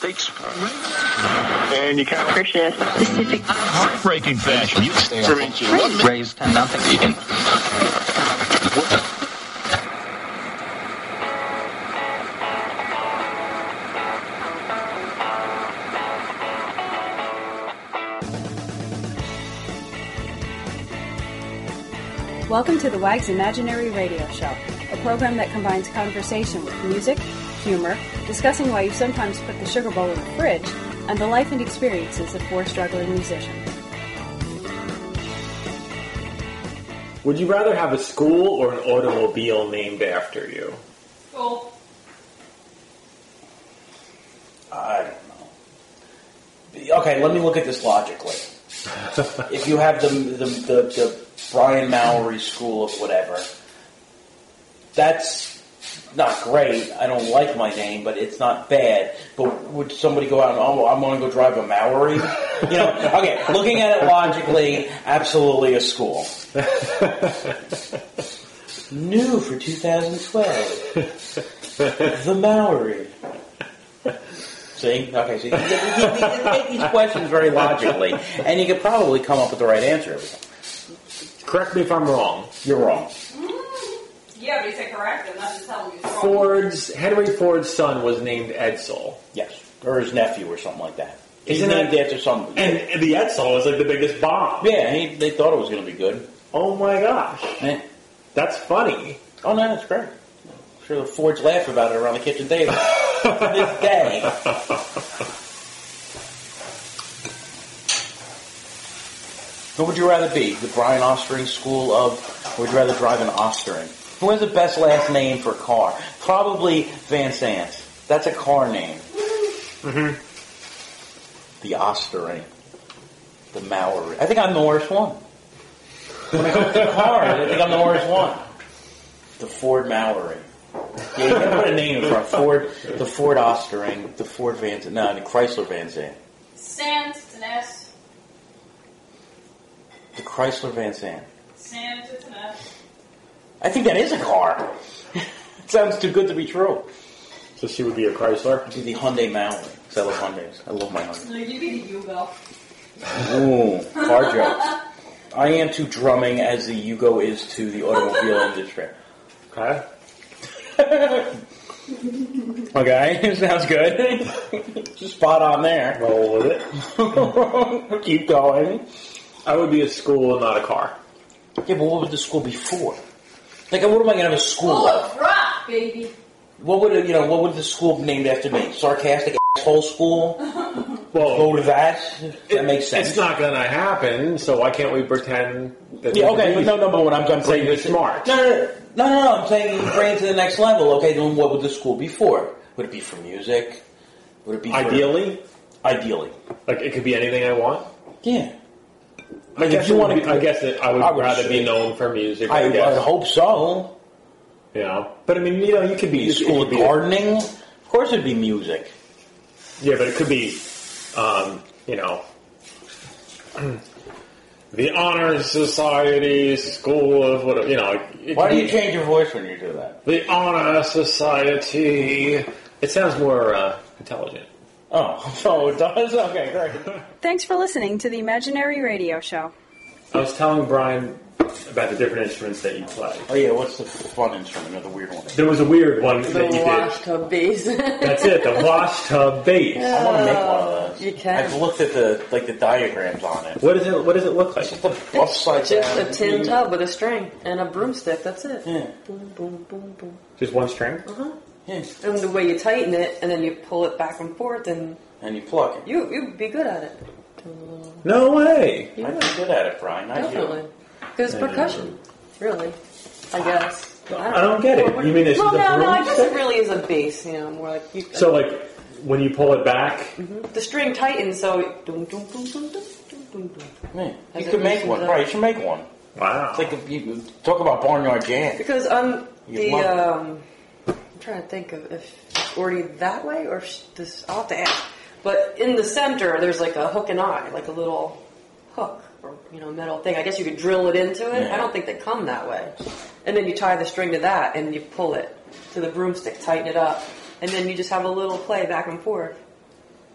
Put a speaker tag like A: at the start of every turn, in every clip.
A: mistakes. And you kind of
B: Christian specific
A: heartbreaking fashion. You stay raised nothing.
C: Welcome to the Wags Imaginary Radio Show, a program that combines conversation with music, humor, discussing why you sometimes put the sugar bowl in the fridge, and the life and experiences of four struggling musicians.
D: Would you rather have a school or an automobile named after you?
C: School.
E: I don't know. Okay, let me look at this logically. If you have the Brian Mallory School of whatever, that's not great. I don't like my name, but it's not bad. But would somebody go out and, I'm going to go drive a Mallory? Okay, looking at it logically, absolutely a school. New for 2012. The Mallory. See? Okay, so you take these questions very logically, and you could probably come up with the right answer every time.
D: Correct me if I'm wrong.
E: You're wrong.
C: Yeah, but you said correct, and that's just telling you wrong.
D: Henry Ford's son was named Edsel.
E: Yes, or his nephew or something like that. He's
D: Isn't
E: named
D: that
E: after something.
D: And the Edsel was like the biggest bomb.
E: Yeah, they thought it was going to be good.
D: Oh my gosh.
E: Eh.
D: That's funny.
E: Oh no, that's great. I'm sure the Fords laugh about it around the kitchen table to this day. What would you rather be? The Brian Ostring School of, or would you rather drive an Ostring? Who has the best last name for a car? Probably Van Sant. That's a car name.
D: Mm-hmm.
E: The Ostring. The Mallory. I think I'm the worst one. When it comes to cars, I think I'm the worst one. The Ford Mallory. Yeah, you gotta put a name in front. The Ford Ostring, the Ford Van Sant, no, the Chrysler Van Sant.
C: Sant, it's an S.
E: The Chrysler Van Sant.
C: Sant, it's an S.
E: I think that is a car. It sounds too good to be true.
D: So she would be a Chrysler?
E: I'd be the Hyundai Mallory, because I love Hyundais. I love my Hyundai.
C: No, you'd be the Yugo.
E: Ooh, car jokes. I am to drumming as the Yugo is to the automobile industry.
D: Okay.
E: Okay, sounds good. Just spot on there.
D: Roll with it.
E: Keep going.
D: I would be a school, not a car.
E: Yeah, but what was the school before? Like, what am I going to have a school of?
C: Rock, baby.
E: What would the school be named after me? Sarcastic asshole school?
D: Well,
E: go to that? That makes sense.
D: It's not going to happen, so why can't we pretend that...
E: Yeah, okay, but no, but what I'm
D: saying you're smart.
E: No, I'm saying you bring it to the next level. Okay, then what would the school be for? Would it be for music? Would it be for...
D: Ideally?
E: Ideally.
D: Like, it could be anything I want?
E: Yeah.
D: I guess I would rather be known for music. I
E: would hope so.
D: You know, but I mean, you could be
E: school of gardening. Of course, it'd be music.
D: Yeah, but it could be, the Honor Society School of whatever.
E: Why do you change your voice when you do that?
D: The Honor Society. It sounds more intelligent.
E: Oh, so it does? Okay, great.
C: Thanks for listening to the Imaginary Radio Show.
D: I was telling Brian about the different instruments that you play.
E: Oh yeah, what's the fun instrument or the weird one?
D: There was a weird one that you did.
F: The washtub bass.
D: That's it, the washtub bass.
E: I want to make one of those.
F: You can.
E: I've looked at the diagrams on it.
D: What does it look like?
E: It's just
F: a tin tub with a string and a broomstick, that's it.
E: Yeah.
F: Boom, boom, boom, boom.
D: Just one string?
F: Uh-huh.
E: Yeah.
F: And the way you tighten it, and then you pull it back and forth, and
E: you pluck it.
F: You'd be good at it.
D: No way.
E: I'd be good at it, Brian.
F: Definitely. Because it's percussion, really, I guess.
D: I don't get it. You mean it's
F: no, I guess it really is a bass, more like...
D: So, like, when you pull it back...
F: Mm-hmm. The string tightens, so... Dum, dum, dum, dum, dum, dum, dum.
E: Man, you could make one. Right, you should make one.
D: Wow.
E: It's like you talk about Barnyard Jam.
F: Because I'm trying to think of if it's already that way, or this... I'll have to ask. But in the center, there's like a hook and eye, like a little hook. Or, metal thing. I guess you could drill it into it. Yeah. I don't think they come that way. And then you tie the string to that, and you pull it to the broomstick, tighten it up, and then you just have a little play back and forth.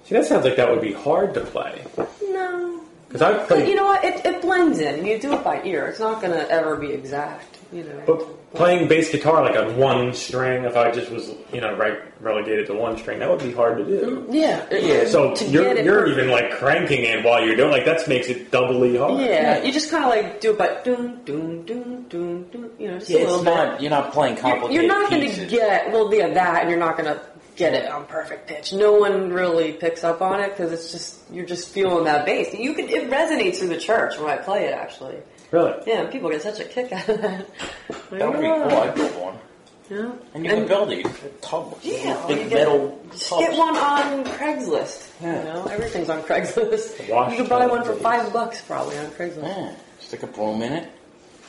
D: See, that sounds like that would be hard to play.
F: No.
D: Because I've played...
F: You know what? It blends in. You do it by ear. It's not going to ever be exact, you know.
D: But playing bass guitar like on one string, if I just was, relegated to one string, that would be hard to do.
F: Yeah.
D: So you're even like cranking it while you're doing makes it doubly hard.
F: Yeah, you just kind of like do it by doom, doom, doom, doom, doom, just a little bit.
E: You're not playing complicated
F: You're not going
E: pieces.
F: to get, that, and you're not going to get it on perfect pitch. No one really picks up on it because you're just feeling that bass. It resonates through the church when I play it, actually.
D: Really?
F: Yeah, people get such a kick out of that.
E: That would be cool. I'd build one.
F: Yeah.
E: And you can build it. You can tub.
F: Yeah,
E: Big metal
F: just
E: tubs.
F: get one on Craigslist.
E: Yeah.
F: Everything's on Craigslist.
D: Wash
F: You can buy
D: tub.
F: one for $5 probably on Craigslist.
E: Yeah. Stick a broom in it.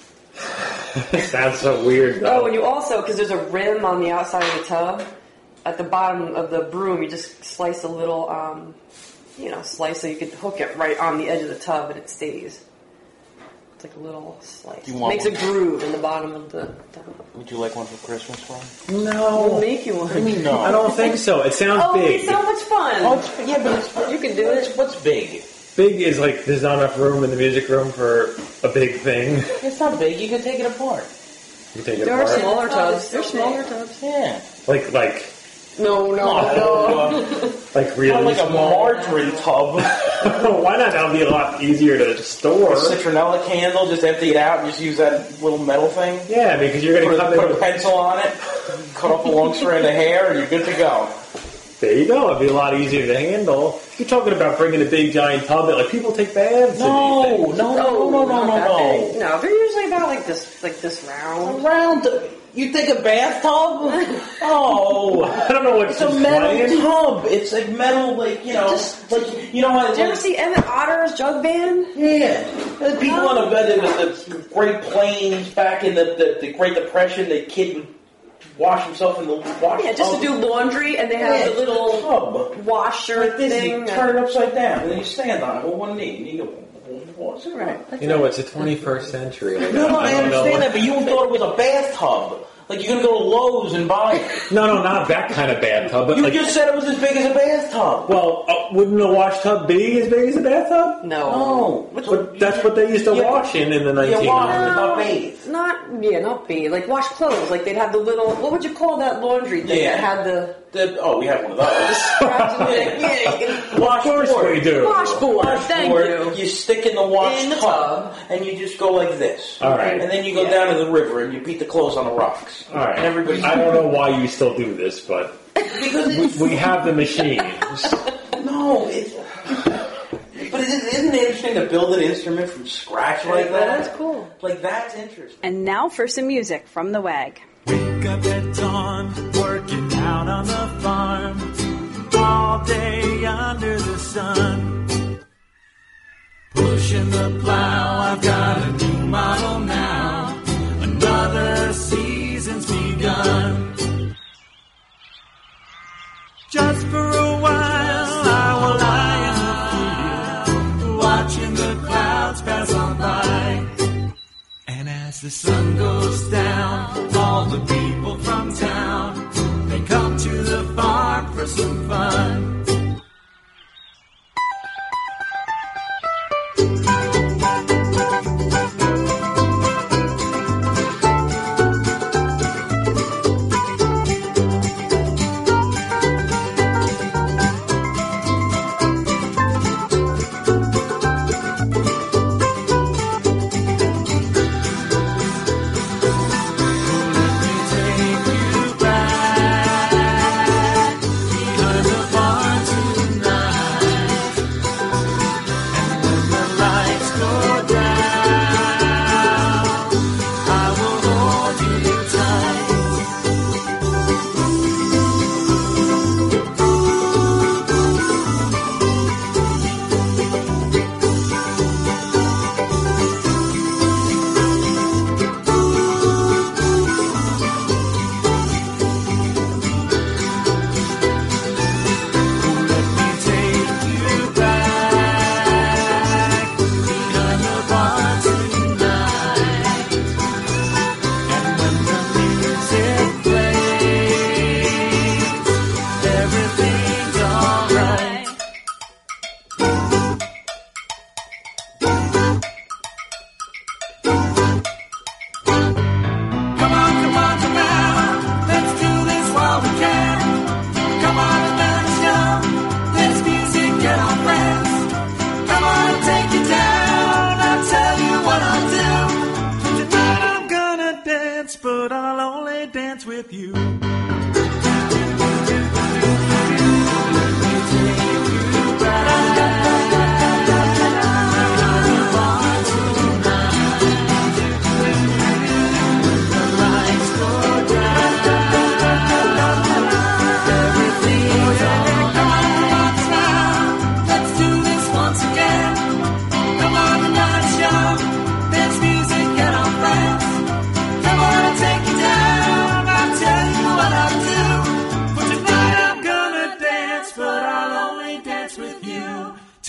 D: Sounds so weird, though.
F: Oh, and you also, because there's a rim on the outside of the tub, at the bottom of the broom, you just slice a little, slice so you could hook it right on the edge of the tub and it stays. It's like a little slice. Makes a groove in the bottom of the tub.
E: Would you like one for Christmas, Ron?
D: No.
F: We'll make you one.
E: What do you mean no?
D: I don't think so. It sounds
F: Oh,
D: big.
F: it's so much fun.
E: But
F: you can do it.
E: What's big?
D: Big is like there's not enough room in the music room for a big thing.
E: It's not big. You can take it apart.
D: You take it
F: There are
D: apart.
F: smaller tubs. There's smaller tubs.
E: Yeah.
D: Like
F: No.
D: like really
E: Not like a
D: small.
E: margarine tub.
D: Why not? That would be a lot easier to store.
E: A citronella candle, just empty it out and just use that little metal thing.
D: Yeah, because you're going to come
E: Put a
D: in.
E: pencil on it, cut off a long strand of hair, and you're good to go.
D: There you go. It'd be a lot easier to handle. You're talking about bringing a big giant tub that people take baths in.
E: No.
F: No, they're usually about like this round.
E: Around. You think a bathtub? Oh.
D: I don't know what
E: It's a metal tub. It's like metal, how
F: Did you ever see Emmett Otter's jug band?
E: Yeah. There's people on the bed in the Great Plains back in the Great Depression. The kid would wash himself in the wash
F: Yeah, just to do laundry, and they have the little
E: tub.
F: washer
E: Like this,
F: thing.
E: you turn it upside down, and then you stand on it with one knee, and you go.
F: Right.
D: You know, it's the 21st century.
E: I understand that, but you thought it was a bathtub. Like, you're going to go to Lowe's and buy it.
D: No, not that kind of bathtub. But
E: You just said it was as big as a bathtub.
D: well, wouldn't a wash tub be as big as a bathtub?
F: No.
D: But that's what they used to wash in the 1900s.
E: Not bathe.
F: Not bathe. Like wash clothes. Like they'd have the little, what would you call that laundry thing that had the
E: we have one of those.
F: scraps in it? Yeah, you can
D: Washboard. We do.
F: washboard. Thank you.
E: You stick in the wash
F: In the
E: tub, and you just go like this.
D: All right.
E: And then you go down to the river, and you beat the clothes on the rocks.
D: All right.
E: And everybody.
D: I don't know why you still do this, but
E: Because
D: we have the machines.
E: no, it's. But isn't it interesting to build an instrument from scratch like that?
F: That's cool.
E: Like, that's interesting.
C: And now for some music from the WAG.
B: Wake up at dawn, working out on the farm, all day under the sun. Pushing the plow, I've got a new model now. Another season's begun. Just for a while, I will lie in the field, watching the clouds pass on by. And as the sun goes down, all the people from town, they come to the farm for some fun.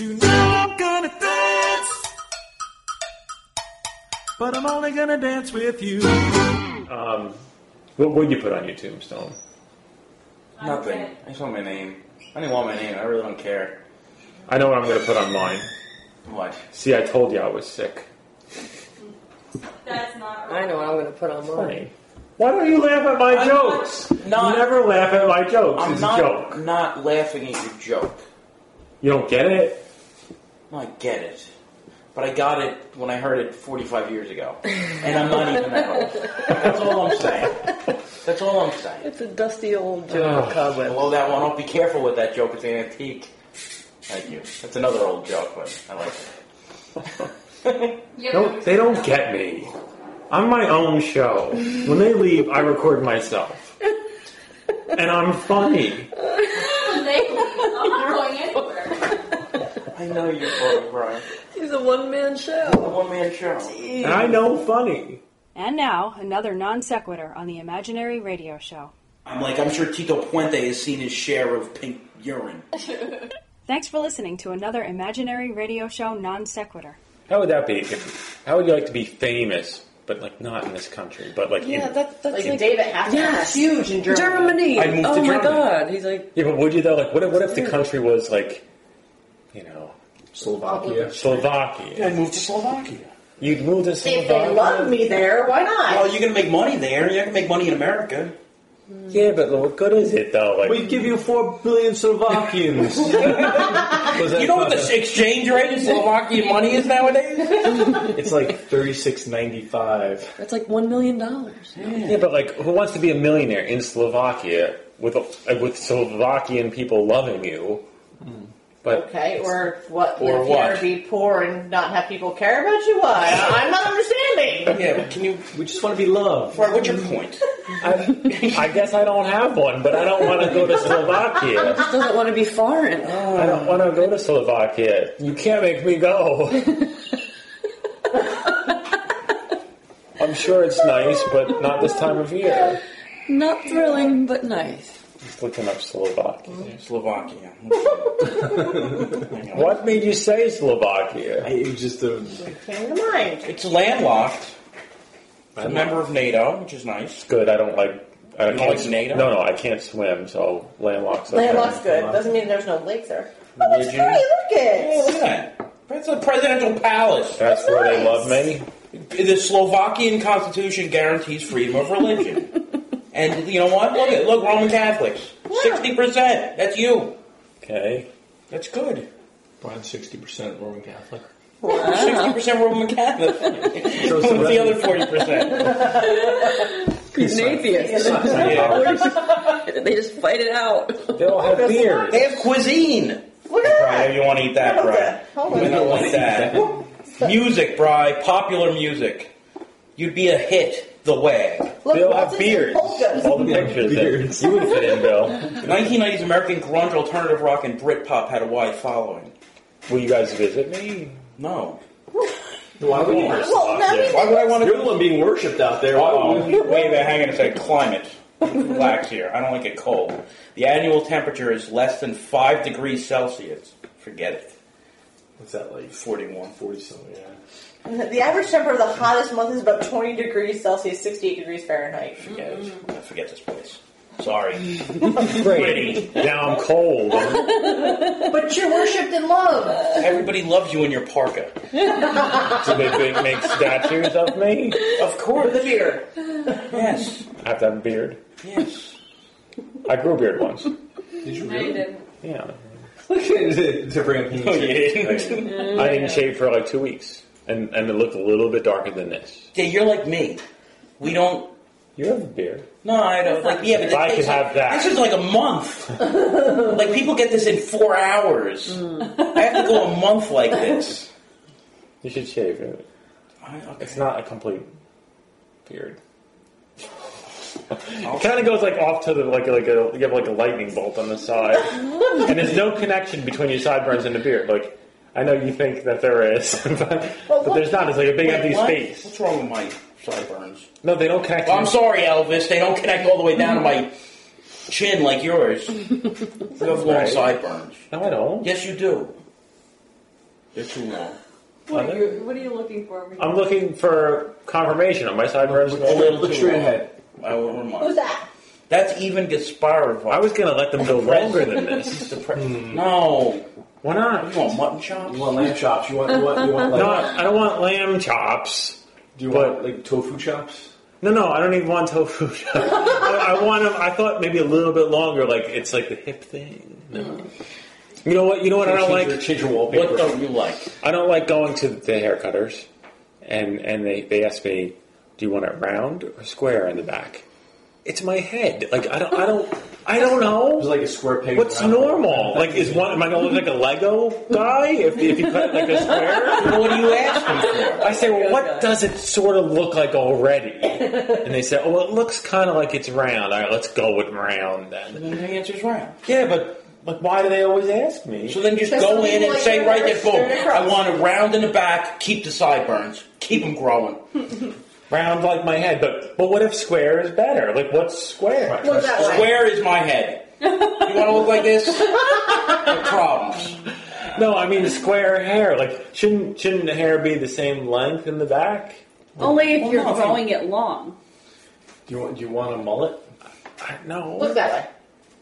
B: Tonight I'm gonna dance, but I'm only gonna dance with you.
D: What would you put on your tombstone?
E: Nothing. I just want my name. I didn't want my name. I really don't care.
D: I know what I'm going to put on mine.
E: What?
D: See, I told you I was sick.
G: That's not
F: I know what I'm going to put on mine.
D: Funny. Why don't you laugh at my jokes? You never laugh at my jokes. It's a joke.
E: I'm not laughing at your joke.
D: You don't get it?
E: No, I get it. But I got it when I heard it 45 years ago. And I'm not even that old. That's all I'm saying. That's all I'm saying.
F: It's a dusty old joke.
E: I love that one. I'll be careful with that joke. It's an antique. Thank you. That's another old joke, but I like it.
D: No, they don't get me. I'm my own show. When they leave, I record myself. And I'm funny.
G: I'm not going anywhere.
E: I know you're funny, Brian.
F: He's a one-man show.
E: A one-man show.
F: Jeez.
D: And I know funny.
C: And now, another non sequitur on the Imaginary Radio Show.
E: I'm sure Tito Puente has seen his share of pink urine.
C: Thanks for listening to another Imaginary Radio Show non sequitur.
D: How would that be? How would you like to be famous, but like not in this country, but like
F: Yeah,
D: in...
F: that's like
H: David Hasselhoff.
F: Yes.
H: Huge in Germany.
D: I'd move to
F: Oh my
D: Germany.
F: God. He's like,
D: Yeah, but would you though? Like, what if the country was like, you know,
I: Slovakia.
D: Slovakia?
E: I'd move to Slovakia.
D: You'd move to
H: If
D: Slovakia?
H: they love me there, why not?
E: Well, you're going to make money there. You're not going to make money in America.
D: Yeah, but what good is it though? Like,
I: We'd give you 4 billion Slovakians.
E: You know what the exchange rate in Slovakian money is nowadays?
I: It's like $36.95.
F: that's like $1 million.
D: yeah, but like, who wants to be a millionaire in Slovakia with Slovakian people loving you? But
H: Okay, or what?
E: Or
H: live
E: what?
H: here, be poor, and not have people care about you? Why? I'm not understanding.
E: Yeah, but can you...
I: We just want to be loved.
E: Right, what's your point?
D: I guess I don't have one, but I don't want to go to Slovakia.
F: Doesn't want to be foreign.
D: I don't want to go to Slovakia. You can't make me go. I'm sure it's nice, but not this time of year.
F: Not thrilling, but nice.
D: Just looking up Slovakia.
E: Slovakia.
D: What made you say Slovakia?
I: It just
H: Came to mind.
E: It's landlocked. It's a member of NATO, which is nice.
D: Good. I don't like. I
E: You don't
D: can't
E: like NATO?
D: No, I can't swim, so landlock's okay.
H: Landlock's good. Doesn't mean there's no lakes there. Oh, that's
E: Religion.
H: pretty. Look
E: Hey,
H: at
E: look at that. That's a presidential palace.
D: That's where they love me.
E: The Slovakian Constitution guarantees freedom of religion. And you know what? Look, Roman Catholics. 60%. That's you.
D: Okay.
E: That's good.
I: Brian's 60% Roman Catholic.
E: 60% Roman Catholic.
I: So
E: What's the other 40%?
F: He's an atheist. They just fight it out.
D: They all have beards.
E: They have cuisine.
H: Look at
E: Bri,
H: that.
E: you want to eat that,
H: Hold
E: Bri?
H: on. Hold on.
E: You don't like that. Music, Bri. Popular music. You'd be a hit. The Wag.
H: Look,
D: They all have
H: waltzes and
D: beards.
H: polkas.
D: All the pictures.
I: Beards.
D: You would fit in, Bill.
E: The 1990s American grunge, alternative rock, and Britpop had a wide following.
D: Will you guys visit me?
E: No.
I: Why would you?
H: Well, now we
E: Why would I want to
I: You're the one being worshipped out there. Why
E: Uh-oh.
I: would you?
E: Wait a minute, hang on a second. Climate. Relax here. I don't like it cold. The annual temperature is less than 5 degrees Celsius. Forget it.
I: What's that like?
E: 41.
I: 40 something, yeah.
H: The average temperature of the hottest month is about 20 degrees Celsius, 68 degrees Fahrenheit.
E: Forget it. Forget this place. Sorry.
D: Great. Now I'm cold.
H: But you're worshipped in love.
E: Everybody loves you in your parka.
D: Do they make statues of me?
E: Of course.
H: With a beard.
E: Yes.
D: I have to have a beard.
E: Yes.
D: I grew a beard once.
I: Did you
G: No, you didn't.
D: Yeah.
I: to bring up
E: No, you didn't.
D: I didn't shave for like 2 weeks. And it looked a little bit darker than this.
E: Yeah, you're like me. We don't...
D: You have a beard.
E: No, I don't. Like, yeah, but
D: If I
E: it
D: could
E: takes
D: have that.
E: This is like a month. Like, people get this in 4 hours. I have to go a month like this.
D: You should shave it.
E: Okay.
D: It's not a complete beard. It kind of goes like off to the you have like a lightning bolt on the side, and there's no connection between your sideburns and the beard. Like I know you think that there is, but there's not. It's like a big empty
E: What?
D: space.
E: What's wrong with my sideburns?
D: No, they don't connect.
E: Well, I'm sorry, Elvis. They don't connect all the way down to my chin like yours. You have long
D: Right.
E: sideburns.
D: No, I don't.
E: Yes, you do. They're too long.
C: What are you looking for?
D: I'm looking for confirmation on my sideburns.
E: A little
I: Look
E: too
I: straight
E: long.
I: ahead.
E: I will remind.
H: Who's that?
E: That's even Gasparov.
D: I was gonna let them go longer than this.
E: No.
D: Why not?
E: You want mutton chops?
I: You want lamb chops? You want like?
D: No, I don't want lamb chops.
I: Do you want like tofu chops?
D: No, I don't even want tofu. I want them. I thought maybe a little bit longer. Like it's like the hip thing. No. You know what? I don't like.
I: Change your wallpaper.
E: What don't you like?
D: I don't like going to the hair cutters, and they ask me, "Do you want it round or square in the back?" It's my head. Like I don't know.
I: It's like a square peg.
D: What's normal? Like am I gonna look like a Lego guy if you cut it like a square?
E: What are you asking for?
D: I say, well, what does it sort of look like already? And they say, oh, well, it looks kind of like it's round. All right, let's go with round then.
E: And the answer's round.
D: Yeah, but like, why do they always ask me?
E: So then just
H: Because
E: go
H: some
E: in
H: people
E: and
H: like
E: say
H: their
E: right
H: hair
E: there, boom,
H: straight across.
E: I want it round in the back, keep the sideburns, keep them growing.
D: Round like my head, but what if square is better? Like, what's square?
H: What's that way?
E: Square is my head. You want to look like this? No problems.
D: No, I mean square hair. Like, shouldn't the hair be the same length in the back?
C: Only if you're
E: no,
C: growing it long.
I: Do you want a mullet?
D: No.
H: Look that way.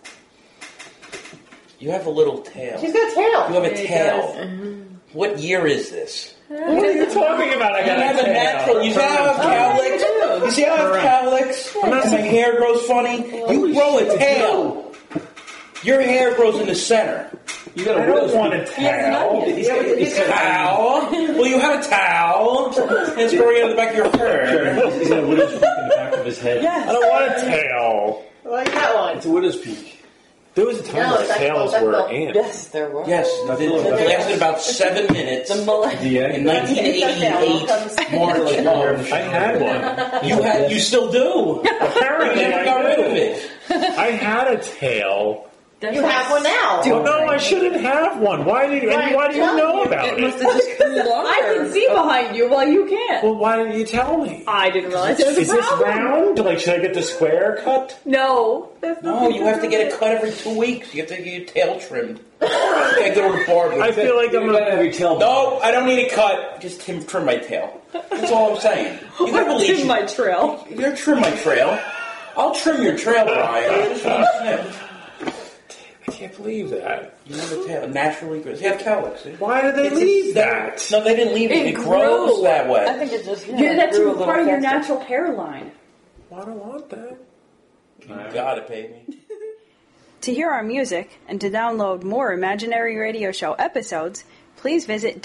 E: You have a little tail.
H: She's got a tail.
E: You have a
C: It
E: tail.
C: does.
E: What year is this?
D: What are you talking about? I
E: You
D: got
E: have a natural. You see how I have cowlicks? You see how I have cowlicks? And my hair grows funny? You grow a tail. Your hair grows in the center.
I: You got
D: I don't want a towel.
E: Towel? Well, you have a towel. And it's growing out of the back of your hair.
I: He's got a widow's peak in the back of his head.
D: I don't want a tail.
H: I like that one.
I: It's a widow's peak.
D: There was a time
H: No,
D: where
H: that's
D: tails
H: cool,
D: were
H: that's
D: in.
F: Yes, there were.
E: Yes, it lasted about 7 minutes.
F: The mullet.
I: The
E: In
I: end.
E: 1988, March.
D: I had one.
E: You still do.
D: Apparently,
E: You never got rid of it.
D: I had a tail.
H: You have one now.
D: Oh, no, I shouldn't have one. Why do you know about
F: It must
D: it?
F: have just grew longer.
C: I can see behind you while you can't.
D: Well, why didn't you tell me?
C: I didn't realize it was a
D: Is this
C: problem.
D: round? Like, should I get the square cut?
C: No. That's
E: No,
C: nothing
E: you have to get it cut every 2 weeks. You have to get your tail trimmed. You gotta go to the barber.
D: I feel like I'm
I: You gotta have your tail.
E: No, I don't need it cut. Just trim my tail. That's all I'm saying. You gotta believe
C: in my trail.
E: You're gonna trim my trail. I'll trim your trail, Brian. I just want to snip.
D: I can't believe that.
E: You have a tail. Naturally grows. You have cowlicks. See?
D: Why did they leave that?
E: No, they didn't leave it. It grows
F: grew.
E: that way.
F: I think it just
C: That's
F: grew a little
C: part of your
F: faster.
C: natural hairline.
D: I don't want that.
E: You got it, baby.
C: To hear our music and to download more Imaginary Radio Show episodes, please visit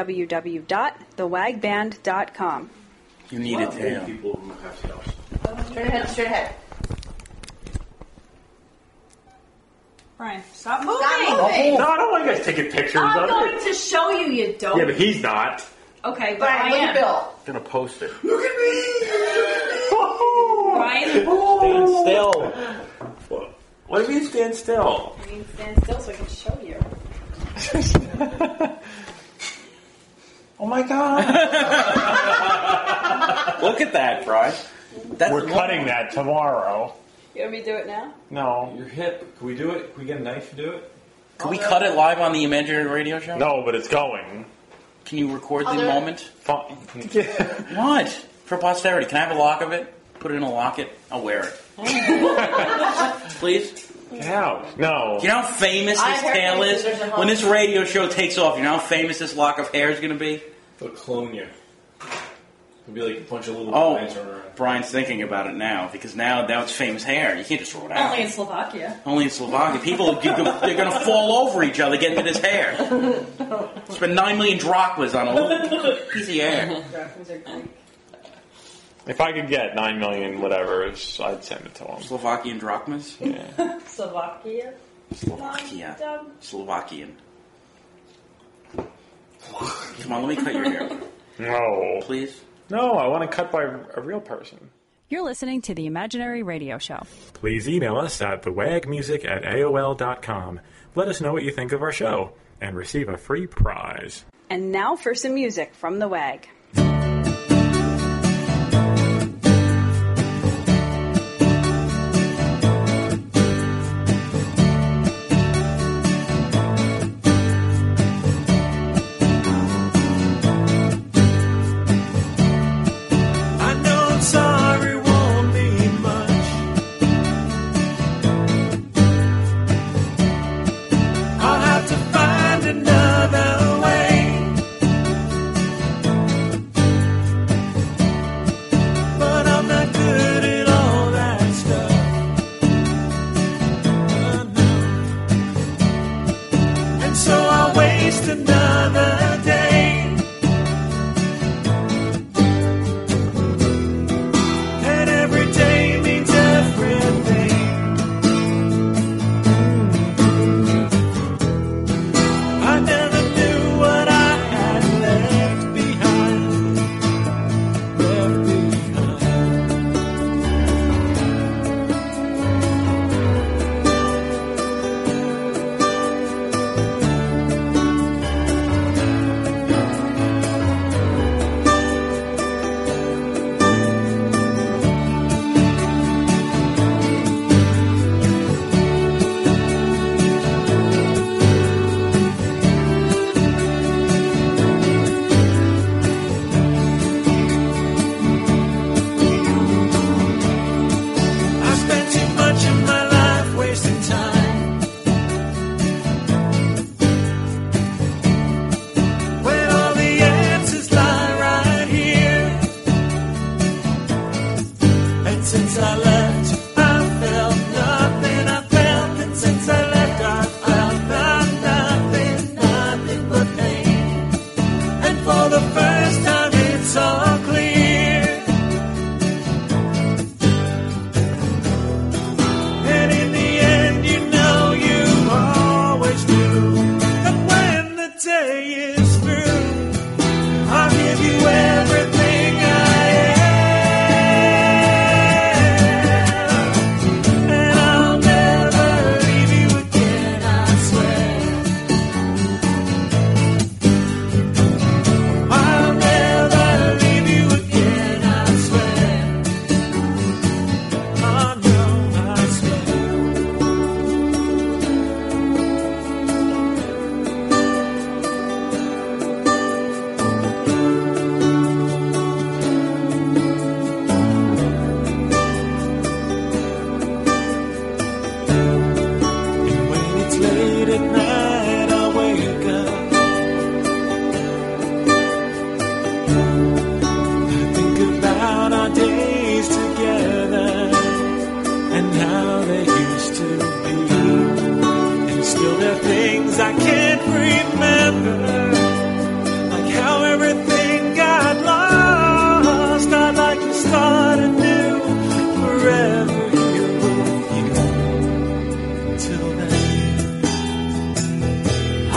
C: www.thewagband.com.
E: You need a tail.
I: People who have tails.
H: Straight ahead, straight ahead.
C: Brian, stop moving!
H: Stop moving.
D: No, I don't want you guys taking pictures
C: I'm
D: of
C: going
D: it.
C: to show you, you dope.
D: Yeah, but he's not.
C: Okay, but
H: Brian,
C: I
H: look
C: am.
H: at Bill.
E: I'm gonna post it.
D: Look at me!
C: Brian,
E: Stand still.
D: What if you stand still?
C: I mean, stand still so I can show you.
D: Oh my god.
E: Look at that, Brian. That's
D: We're cutting that tomorrow.
C: You want me to do it now?
D: No.
I: Your hip. Can we do it? Can we get a knife to do it?
E: Can we cut it live on the Imaginary Radio Show?
D: No, but it's going.
E: Can you record the
H: I'll do it.
E: moment?
D: Fine.
E: What? For posterity. Can I have a lock of it? Put it in a locket. I'll wear it. Please?
D: Get out. No.
E: Do you know how famous
H: I
E: this
H: heard
E: tail
H: my
E: is?
H: sisters at home.
E: When this radio show takes off, you know how famous this lock of hair is going to be?
I: They'll clone you. It'll be like a bunch of little
E: Oh,
I: lines running around.
E: Brian's thinking about it now because now it's famous hair. You can't just throw it out.
C: Only in Slovakia.
E: Only in Slovakia. People, they're going to fall over each other getting to this hair. Spend 9 million drachmas on a little piece of hair.
D: If I could get 9 million whatever, I'd send it to him.
E: Slovakian drachmas?
D: Yeah.
C: Slovakia?
E: Slovakia. Slovakian. Come on, let me cut your hair.
D: No.
E: Please?
D: No, I want to cut by a real person.
C: You're listening to the Imaginary Radio Show.
D: Please email us at thewagmusic@aol.com. Let us know what you think of our show and receive a free prize.
C: And now for some music from the WAG.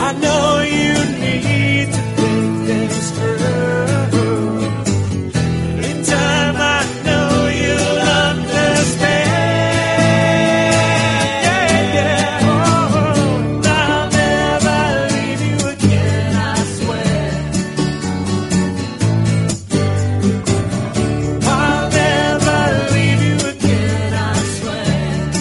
B: I know you need to think this through. In time, I know you'll understand. Yeah. Oh, I'll never leave you again, I swear. I'll never leave you again, I swear.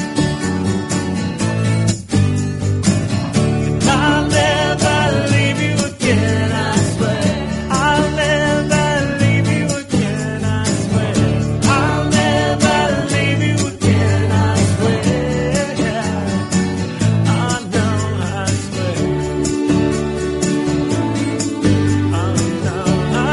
B: I'll never leave you again, I swear. I'll never leave you again, I swear. I'll never leave you again, I swear. I know, I swear. I know,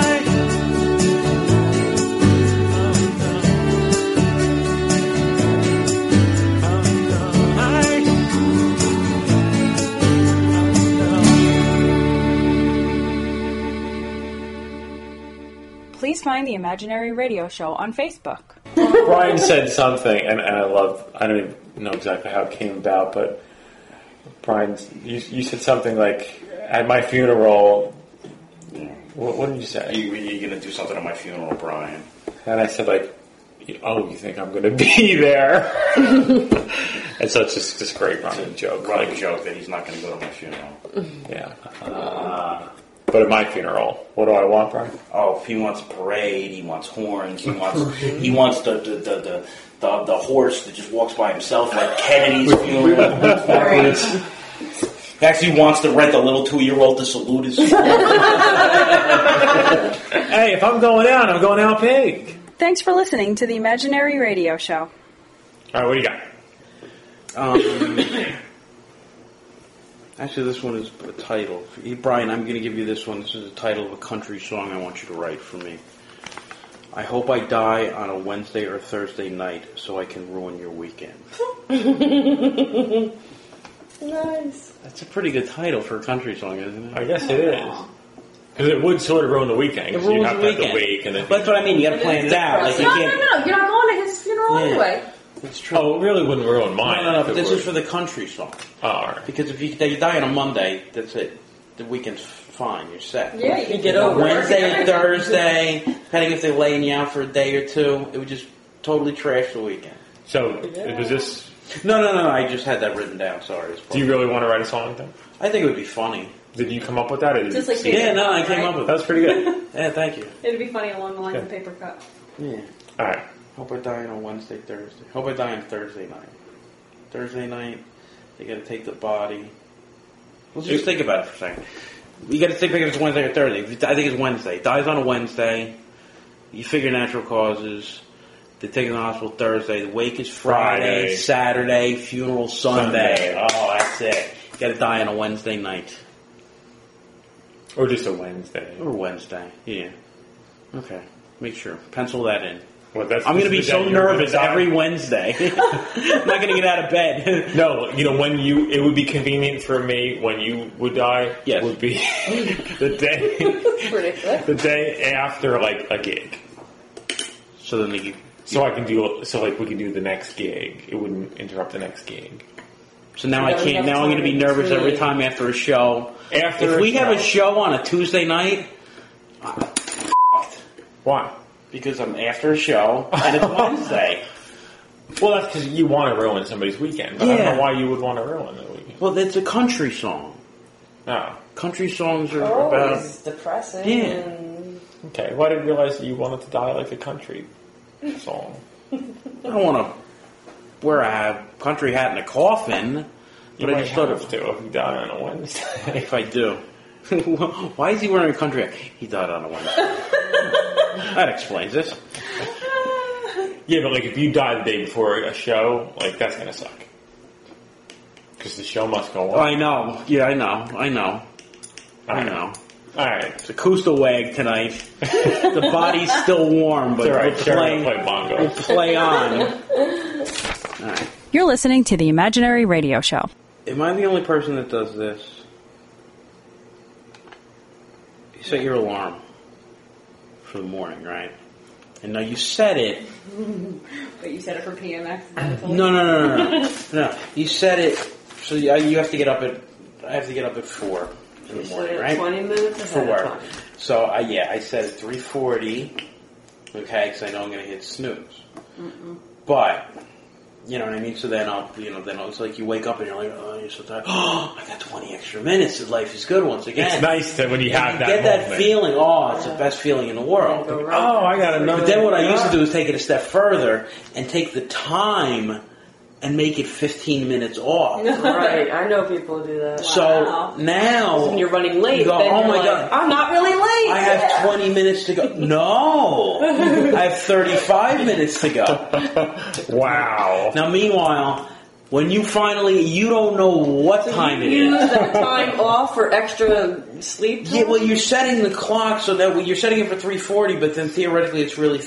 C: Please find the Imaginary Radio Show on Facebook.
D: Brian said something, and I don't even know exactly how it came about, but Brian, you said something like, at my funeral, what did you say?
E: You're going to do something at my funeral, Brian.
D: And I said, like, oh, you think I'm going to be there? And so it's just this great running joke.
E: Running joke that he's not going to go to my funeral.
D: Yeah. But at my funeral, what do I want, Brian?
E: Oh, he wants a parade. He wants horns. He wants the horse that just walks by himself like Kennedy's funeral. He actually wants to rent a little 2-year-old to salute his.
D: Hey, if I'm going out, I'm going out big.
C: Thanks for listening to the Imaginary Radio Show.
D: All right, what do you got?
J: Actually, this one is a title. Brian, I'm going to give you this one. This is the title of a country song I want you to write for me. I hope I die on a Wednesday or Thursday night so I can ruin your weekend.
H: Nice.
J: That's a pretty good title for a country song, isn't it?
D: I guess it is. Because it would sort of ruin the weekend.
J: It
D: Because you
J: ruins
D: have
J: the
D: to have the
J: weekend.
D: week. And then
J: That's what I mean. You got to plan it out. Like you
G: No,
J: can't.
G: you're not going to his funeral
J: Yeah.
G: anyway.
J: It's true.
D: Oh, it really wouldn't ruin mine.
J: No,
D: if
J: but
D: it
J: this
D: were-
J: is for the country song.
D: Oh, all right.
J: Because if you die on a Monday, that's it. The weekend's fine. You're set.
G: Yeah, you
H: get over it.
J: Wednesday or Thursday, depending if they're laying you out for a day or two, it would just totally trash the weekend.
D: So, was this...
J: No. I just had that written down. Sorry.
D: Do you really want to write a song then?
J: I think it would be funny.
D: Did you come up with that? Or did
H: Just
D: you
H: like
D: see
H: paper
D: it?
J: Yeah, no, I came
H: Right.
J: up with
D: That was pretty good.
J: Yeah, thank you.
H: It'd be funny along the lines of
D: Okay.
H: paper cut.
J: Yeah.
D: All right.
J: Hope I die on Wednesday, Thursday. Hope I die on Thursday night. Thursday night, you got to take the body. Let's just think about it for a second. You got to think if it's Wednesday or Thursday. I think it's Wednesday. Dies on a Wednesday. You figure natural causes. They take it to the hospital Thursday. The wake is Friday. Saturday, funeral Sunday. Oh, that's it. You got to die on a Wednesday night.
D: Or just a Wednesday.
J: Or Wednesday. Yeah. Okay. Make sure. Pencil that in.
D: Well, that's
J: I'm going to be
D: the day
J: so
D: you're gonna
J: nervous
D: die.
J: every Wednesday. I'm not going to get out of bed.
D: No, when it would be convenient for me when you would die.
J: Yes.
D: Would be the day,
H: Ridiculous.
D: the day after like a gig.
J: So then we
D: can do the next gig. It wouldn't interrupt the next gig.
J: So now I can't. Now I'm going to be nervous every time after a show.
D: After
J: if we have a
D: show.
J: show on a Tuesday night,
D: Why?
J: because I'm after a show and it's Wednesday.
D: Well, that's because you want to ruin somebody's weekend. But I don't
J: Yeah.
D: know why you would want to ruin the weekend.
J: Well, it's a country song.
D: Oh,
J: Country songs are
H: Oh,
J: about.
H: it's depressing.
J: Yeah.
H: And
D: okay. Well, I didn't realize that you wanted to die like a country song.
J: I don't want to wear a country hat and a coffin,
D: You
J: but I
D: might
J: just thought
D: have
J: of
D: to if you die on a Wednesday.
J: if I do. Why is he wearing a country hat? He died on a Wednesday. That explains it.
D: Yeah, but like if you die the day before a show, like that's gonna suck. Because the show must go on.
J: I know. Yeah, I know. I know.
D: All right.
J: It's a Kusta wag tonight. The body's still warm, but
D: It's all right.
J: we'll
D: Sharon
J: play,
D: will play
J: we'll
D: bongo.
J: play on. All right.
C: You're listening to the Imaginary Radio Show.
J: Am I the only person that does this? You set your alarm for the morning, right? And now you set it.
H: but you said it for PMX.
J: No. You set it so you have to get up at. I have to get up at 4. in the
F: You
J: morning,
F: said
J: right?
F: 20 minutes
J: For
F: ahead
J: work.
F: of time.
J: So I said 3:40. Okay, because I know I'm going to hit snooze. But you know what I mean. So then it's like you wake up and you're like, oh, you're so tired. Oh, I got 20 extra minutes. Life is good once again.
D: It's nice that when you have that
J: get
D: moment.
J: that feeling. Oh, it's the best feeling in the world.
F: Go
D: Oh,
F: right
D: I got another.
J: But then what I used to do is take it a step further and take the time and make it 15 minutes off.
F: Right, I know people who do that.
J: So now
F: When you're running late,
J: you go,
F: then
J: oh
F: you're
J: my
F: like,
J: God.
F: I'm not really late.
J: I have 20 minutes to go. No! I have 35 minutes to go.
D: Wow.
J: Now, meanwhile, when you don't know what time it
F: Use
J: is.
F: that time off for extra sleep time?
J: Yeah, well, you're setting the clock so that you're setting it for 3:40, but then theoretically it's really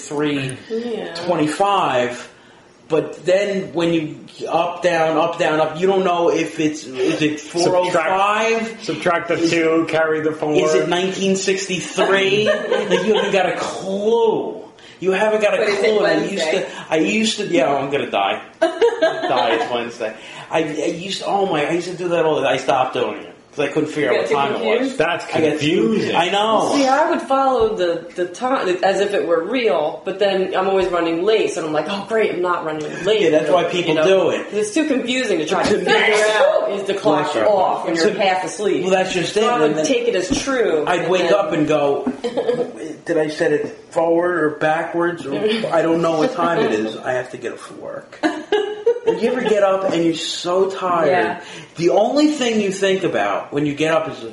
J: 3:25. But then when you up, down, you don't know if is it 4:05?
D: Subtract the 2, carry the 4.
J: Is it 1963? Like, you haven't got a clue. You haven't got a
H: But is it
J: clue.
H: Wednesday?
J: I used to, yeah, I'm gonna die. It's Wednesday. I used to do that all the time. I stopped doing it. Because I couldn't figure out what
F: You got
J: time
F: too
J: it was.
F: confused?
D: That's
J: I got
D: confusing.
J: I know.
F: See, I would follow the time as if it were real, but then I'm always running late, so I'm like, oh great, I'm not running late.
J: Yeah, that's why people do it.
F: It's too confusing to try to figure out is the clock
J: Sure.
F: off when you're
J: So-
F: half asleep.
J: Well, that's just it.
F: So I
J: And
F: would
J: then
F: take it as true.
J: I'd wake up and go, did I set it forward or backwards? Or, I don't know what time it is. I have to get up for work. And you ever get up and you're so tired?
F: Yeah.
J: The only thing you think about when you get up is,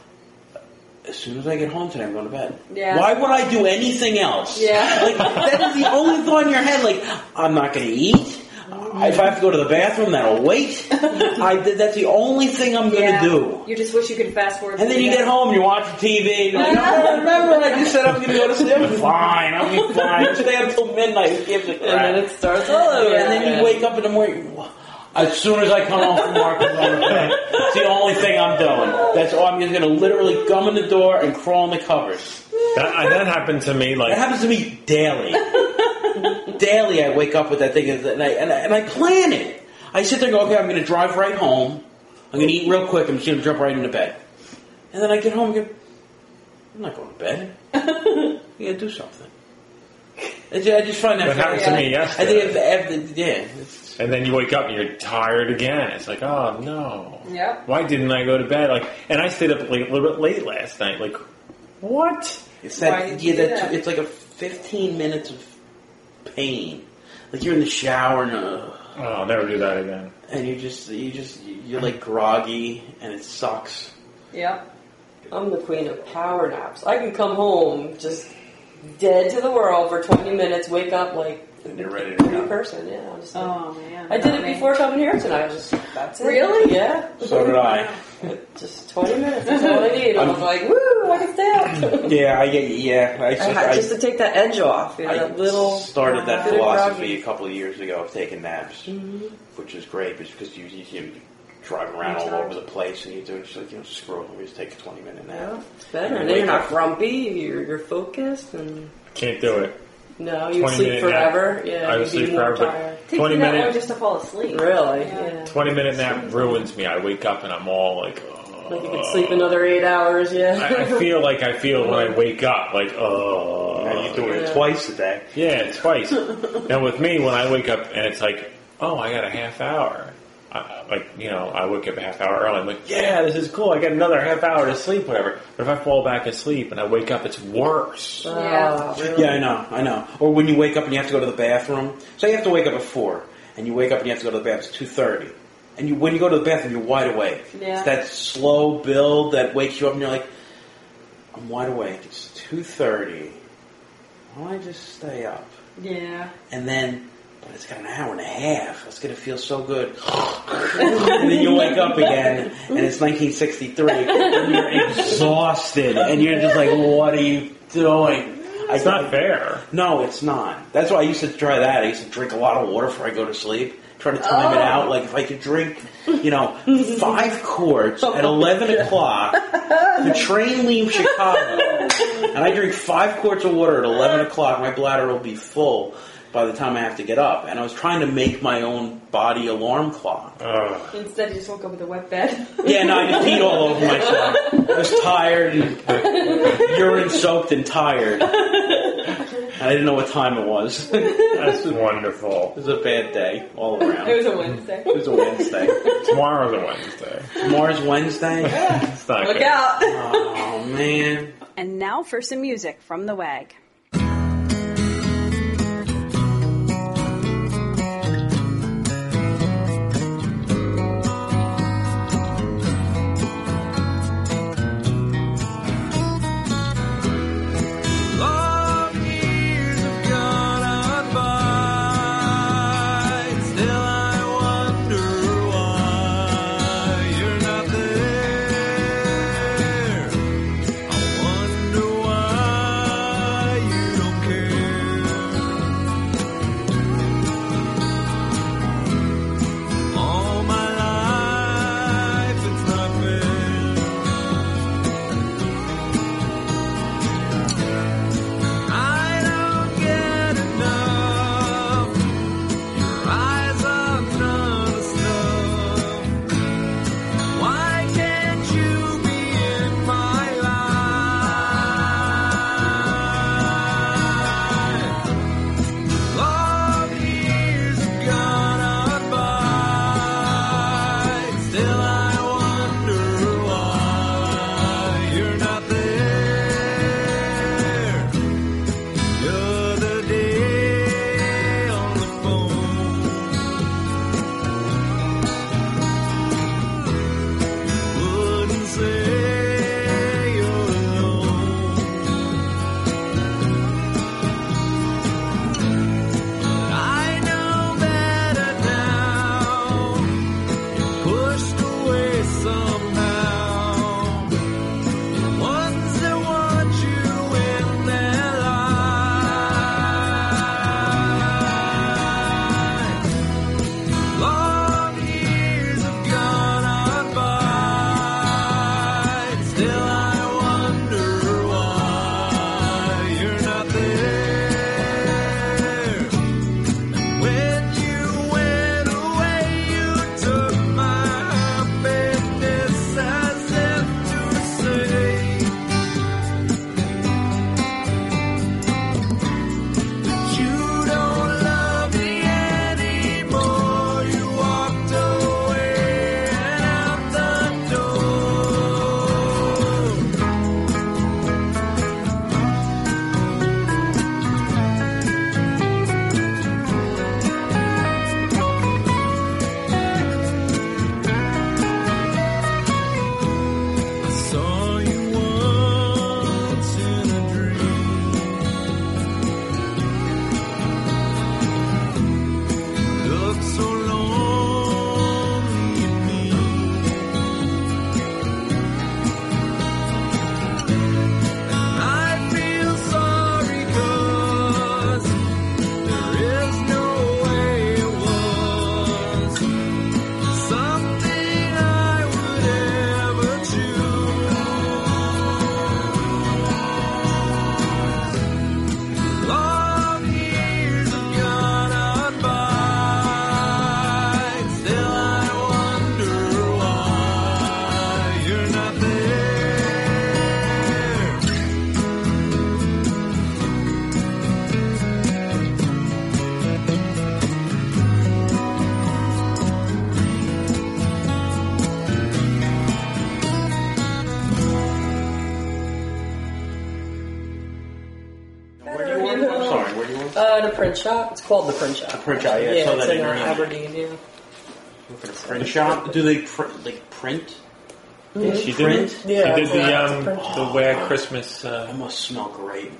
J: as soon as I get home today, I'm going to bed.
F: Yeah.
J: Why would I do anything else?
F: Yeah.
J: Like, that is the only thought in your head. Like, I'm not going to eat. If I have to go to the bathroom, that'll wait. That's the only thing I'm going to do.
C: You just wish you could fast forward.
J: And then you get home, you watch TV, and you're like, oh, remember, I just said I'm going to go to sleep. I'm fine, I'll be fine. Stay until midnight, who gives a crap?
F: And then it starts all over.
J: And then you wake up in the morning. As soon as I come home from work, I'm going to bed. It's the only thing I'm doing. That's all. I'm just going to literally gum in the door and crawl in the covers.
D: That happened to me. Like
J: That happens to me daily. Daily, I wake up with that thing, and I plan it. I sit there and go, okay, I'm going to drive right home. I'm going to eat real quick. I'm just going to jump right into bed. And then I get home and go, I'm not going to bed. I got to do something. I just find that
D: happened to me yesterday.
J: I think,
D: And then you wake up and you're tired again. It's like, oh no.
C: Yep.
D: Why didn't I go to bed? And I stayed up a little bit late last night. Like, what?
J: it's
C: Why
J: that,
C: did you do that?
J: it's like a 15 minutes of pain. Like you're in the shower and
D: Oh, I'll never do that again.
J: and you're like groggy and it sucks.
C: Yep.
F: I'm the queen of power naps. I can come home just dead to the world for 20 minutes, wake up like
J: And you're ready to
F: a new
J: go.
F: person. Yeah, I'm just like,
C: Oh man.
F: I did it before coming here tonight. I was just, that's it.
C: Really?
F: Yeah.
J: So did I.
F: Just 20 minutes. That's all I need. I was like, woo, I can stay up. Just to take that edge off. You know,
J: I
F: that little
J: started that
F: bit of
J: philosophy
F: groggy.
J: a couple of years ago of taking naps, which is great because you drive around all over the place and you do just like screw it, we just take a 20-minute nap.
F: Yeah, it's better.
J: And
F: And then you're
J: wake
F: not
J: up.
F: grumpy. You're focused and
D: Can't do it.
F: no, you
D: 20
F: sleep
D: minute
F: forever.
D: nap.
F: Yeah,
D: I would
F: you'd be
D: sleep
F: more
D: forever.
F: tired.
C: Takes
D: 20
C: me that
D: minute-
C: long just to fall asleep.
F: Really?
C: Yeah.
F: Yeah.
D: 20-minute nap ruins me. I wake up and I'm all like, oh.
F: Like you could sleep another 8 hours. Yeah.
D: I feel when I wake up, like, oh.
J: And you do it
F: Yeah.
J: twice a day.
D: Yeah, twice. Now with me, when I wake up and it's like, oh, I got a half hour. I wake up a half hour early. I'm like, yeah, this is cool. I got another half hour to sleep, whatever. But if I fall back asleep and I wake up, it's worse.
C: Yeah.
F: Really?
J: Yeah, I know. Or when you wake up and you have to go to the bathroom. So you have to wake up at 4, and you wake up and you have to go to the bathroom at 2:30. And when you go to the bathroom, you're wide awake.
F: Yeah.
J: It's that slow build that wakes you up, and you're like, I'm wide awake. It's 2:30. Why don't I just stay up?
C: Yeah.
J: And then, but it's got an hour and a half. It's going to feel so good. And then you wake up again, and it's 1963, and you're exhausted, and you're just like, what are you doing?
D: It's not fair.
J: No, it's not. That's why I used to try that. I used to drink a lot of water before I go to sleep. Try to time it out. Like if I could drink, 5 quarts at 11 o'clock, the train leaves Chicago, and I drink 5 quarts of water at 11 o'clock, my bladder will be full. by the time I have to get up. And I was trying to make my own body alarm clock.
F: Instead, you just woke up with a wet bed.
J: Yeah, no, I just peed all over myself. I was tired and urine-soaked and tired. I didn't know what time it was.
D: That's wonderful.
J: It was a bad day all around.
F: It was a Wednesday.
J: It was a Wednesday.
D: Tomorrow's a Wednesday.
J: Tomorrow's Wednesday?
D: It's not
F: Look
D: good.
F: out.
J: Oh, man.
C: And now for some music from the WAG.
F: The print shop. It's called the print shop.
J: The print shop, yeah.
F: Yeah,
J: So
F: it's
J: that
F: in
J: in your email.
F: Aberdeen, yeah.
J: Look at a print shop. Do they print?
D: Yeah, she
J: print?
D: did.
F: Yeah,
D: she did
F: it's
D: the WAG Christmas.
J: It must smell great.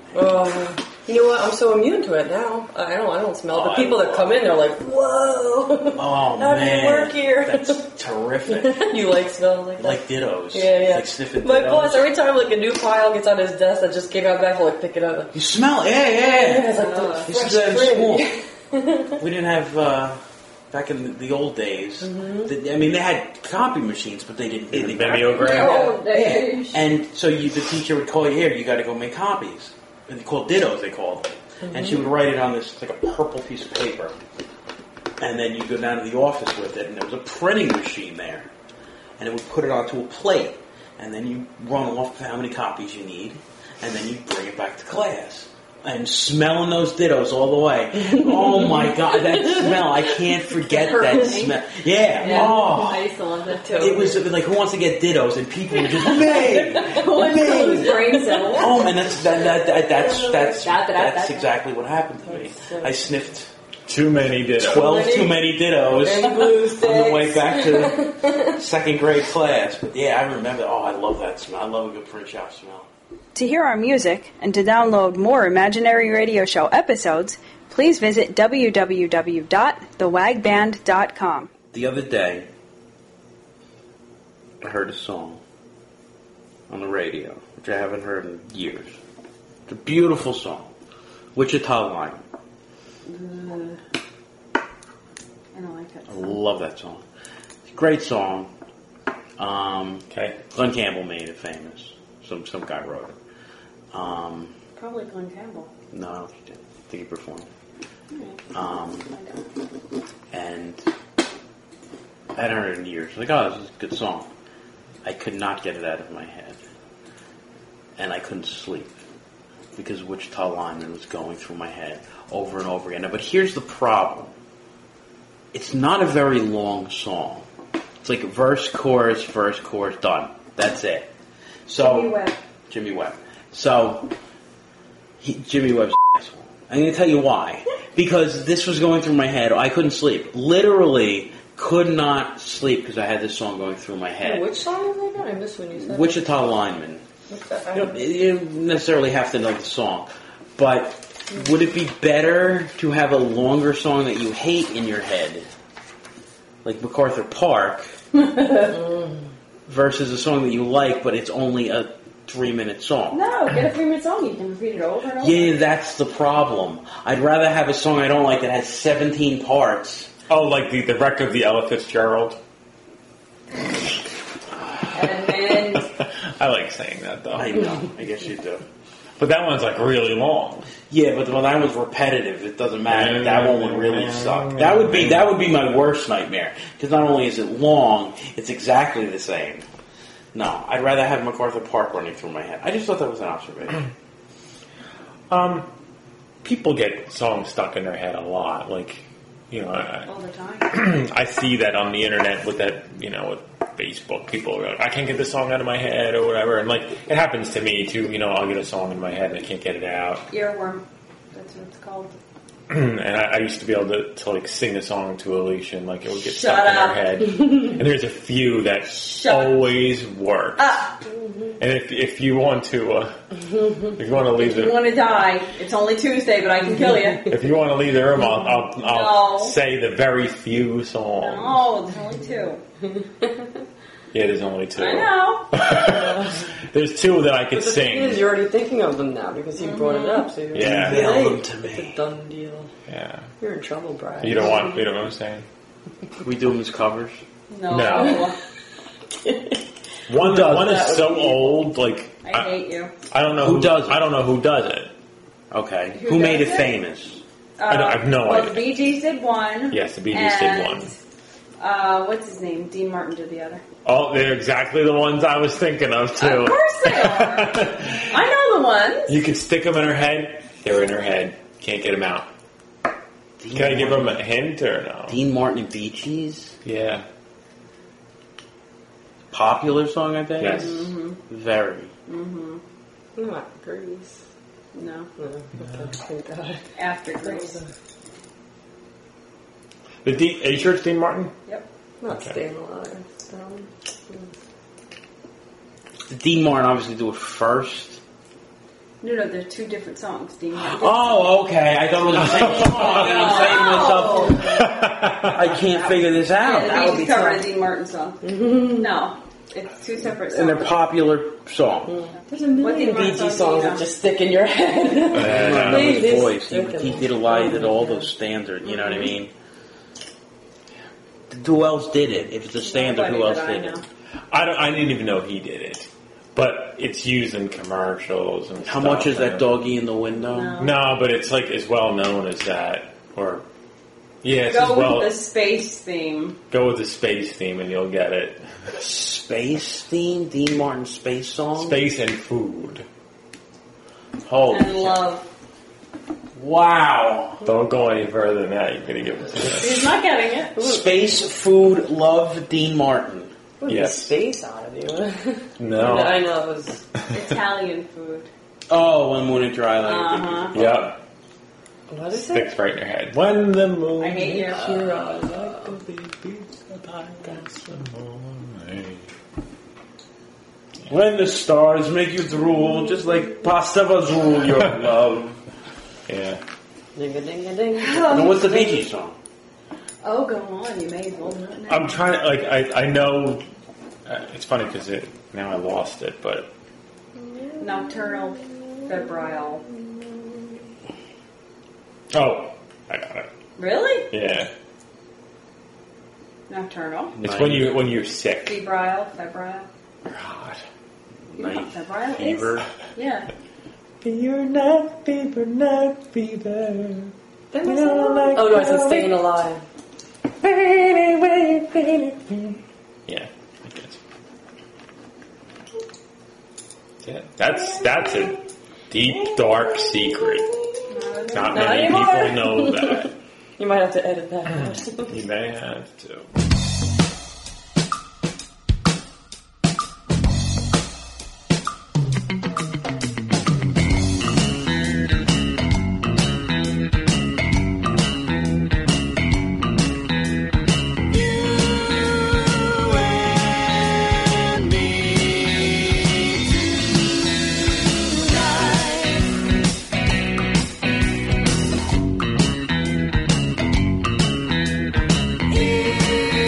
F: You know what? I'm so immune to it now. I don't smell it. But people that come in, they're like, "Whoa!
J: Oh
F: How do
J: man,
F: you work here?"
J: That's terrific.
F: You like smells like that?
J: Like dittos.
F: Yeah.
J: Like sniffing
F: My
J: dittos.
F: boss, every time like a new pile gets on his desk that just came out back, he'll like pick it up. Like,
J: You smell it? Yeah.
F: it's like the
J: This
F: fresh
J: is in
F: print.
J: school. We didn't have back in the old days. I mean, they had copy machines, but they didn't.
D: Mimeograph.
F: Oh, days.
J: And so the teacher would call you here. You got to go make copies. And they called dittos. They called them. and she would write it on this like a purple piece of paper, and then you go down to the office with it, and there was a printing machine there, and it would put it onto a plate, and then you run off how many copies you need, and then you bring it back to class. And smelling those dittos all the way. Oh my God, that smell! I can't forget that smell. Yeah. Oh.
G: I used to love that too.
J: It was like, who wants to get dittos? And people were just me.
G: Brain cells.
J: Oh man, that's exactly what happened to me. I sniffed
D: Too many dittos.
J: 12 too many dittos
F: And glue sticks.
J: on the way back to second grade class. But yeah, I remember. Oh, I love that smell. I love a good print shop smell.
C: To hear our music and to download more Imaginary Radio Show episodes, please visit www.thewagband.com.
J: The other day, I heard a song on the radio, which I haven't heard in years. It's a beautiful song. Wichita Line.
C: I don't like that
J: I
C: song.
J: love that song. It's a great song.
D: Okay.
J: Glenn Campbell made it famous. Some guy wrote it.
C: Probably Glenn Campbell.
J: No, he didn't. I think he performed. And I hadn't heard it in years. Like, oh, this is a good song. I could not get it out of my head. And I couldn't sleep because Wichita Lineman was going through my head over and over again. But here's the problem. It's not a very long song. It's like verse, chorus, done. That's it. So Jimmy Webb. So Jimmy Webb's an asshole. I'm going to tell you why. Because this was going through my head. I couldn't sleep. Literally could not sleep because I had this song going through my head.
F: Which song is that again? I missed when you said
J: Wichita Lineman. You don't necessarily have to know the song. But would it be better to have a longer song that you hate in your head? Like MacArthur Park. Versus a song that you like, but it's only a 3-minute song.
C: No, get a 3-minute song. You can repeat it over and over.
J: Yeah, that's the problem. I'd rather have a song I don't like that has 17 parts.
D: Oh, like the wreck of the Ella Fitzgerald?
C: And
D: I like saying that, though.
J: I know. I guess you do.
D: But that one's like really long.
J: Yeah, but when that was repetitive, it doesn't matter. That one would really suck. That would be my worst nightmare. Because not only is it long, it's exactly the same. No, I'd rather have MacArthur Park running through my head. I just thought that was an observation.
D: People get songs stuck in their head a lot. Like, you know,
C: all the time.
D: I see that on the internet with that, you know, with Facebook. People are like, I can't get this song out of my head or whatever. And like, it happens to me too. You know, I'll get a song in my head and I can't get it out.
C: Earworm. That's what it's called.
D: And I used to be able to like sing a song to Alicia and like it would get
C: Shut
D: stuck in
C: up.
D: her head. And there's a few that always work. And if you want to, if you want to leave
C: If you
D: the,
C: want to die, it's only Tuesday, but I can kill you.
D: if you want to leave the room, I'll
C: No.
D: say the very few songs.
C: Oh, there's only 2.
D: Yeah, there's only 2.
C: I know.
D: There's 2 that I could
F: But the thing is,
D: sing.
F: you're already thinking of them now because you brought it up. So you're
D: Yeah.
J: Mail
F: Hey,
J: them to
F: it's
J: me.
F: a done deal.
D: Yeah.
F: You're in trouble, Brian.
D: You know what I'm saying?
J: We do them as covers.
C: No.
D: No. One is so old, like
C: I hate you.
D: I don't know
J: Who does it?
D: I don't know who does it.
J: Okay.
C: Who
J: Who made
C: does
J: it
C: it?
J: famous?
D: I have no
C: well,
D: idea.
C: the Bee Gees did one.
D: Yes, the Bee Gees did one.
C: What's his name? Dean Martin did the other.
D: Oh, they're exactly the ones I was thinking of too.
C: Of course they are. I know the ones.
D: You could stick them in her head. They're in her head. Can't get them out. Can I give them a hint or no?
J: Dean Martin and Bee Gees?
D: Yeah.
J: Popular song, I think?
D: Yes.
J: Very.
F: Not Grease.
C: No.
F: No. Thank God.
C: After Grease.
D: Are you sure it's Dean Martin?
C: Yep.
F: Not
D: Okay.
F: Staying Alive.
J: Dean Martin obviously do it first.
C: No, they're 2 different songs. Dean Martin.
J: Oh, okay. I thought it was the same song. And I'm saying to myself, I can't figure this out.
C: Yeah, the Bee Gees covered a Dean Martin song. No. It's 2 separate songs.
J: And they're popular songs.
F: There's a million Bee Gees songs that just stick in your head.
J: I know his
F: They
J: voice.
F: stick
J: He
F: in
J: did a lot. He did all those standards. You know what I mean? Who else did it? If it's a standard, who else did it?
D: I didn't even know he did it. but it's used in commercials and
J: How
D: stuff.
J: much is that doggy in the window?
D: No, but it's like as well known as that. Or yeah, it's as
C: Go
D: well.
C: with the space theme.
D: Go with the space theme and you'll get it.
J: Space theme? Dean Martin space song?
D: Space and food.
J: Holy
C: And
J: shit.
C: love.
J: Wow.
D: Don't go any further than that. You're gonna give it to us.
C: He's not getting it.
J: Space, food, love, Dean Martin.
F: What
D: Yes.
F: the space out of you?
D: No.
F: I know it was.
C: Italian food.
J: Oh, when Moon and Dry Island.
C: Uh-huh.
D: Yep.
F: What is
D: Sticks
F: it?
D: right in your head. When the moon
C: I hate you.
D: hits your eyes like a baby that's the morning.
J: When the stars make you drool, just like pasta vazul, your love.
D: Yeah.
F: Ding a ding a ding.
J: And what's the Bee Gees song?
C: Oh, go on. You may as well know it now.
D: I'm trying to, like, I know, it's funny because now I lost it, but
C: Nocturnal febrile.
D: oh, I got it.
C: Really?
D: Yeah.
C: Nocturnal.
D: It's when you're sick.
C: Febrile. Febrile.
D: God.
C: You know what
J: Night
C: febrile
J: fever.
C: is? Yeah.
D: You're not fever, not fever.
F: Oh no, I said staying alive.
D: Yeah, I guess. Yeah, that's a deep, dark secret. Not many
F: anymore.
D: people know that.
F: You might have to edit that out.
D: You may have to.
B: Tonight.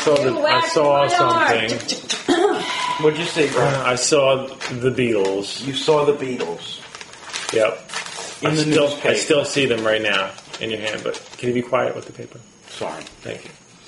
D: saw something.
E: What'd you say, bro?
D: I saw the Beatles.
E: You saw the Beatles.
D: Yep.
E: In the newspaper.
D: I still see them right now in your hand, but can you be quiet with the paper?
E: Sorry.
D: Thank you.